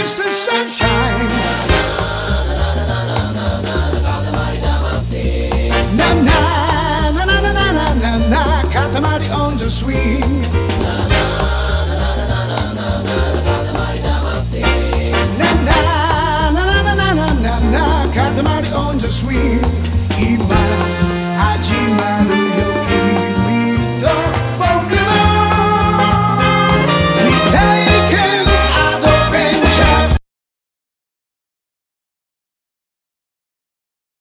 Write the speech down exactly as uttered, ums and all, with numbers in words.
Mister Sunshine. Na na na na na na na na na, Katamari on the swing. Na na na na na na na, Katamari on the swing. 今始まる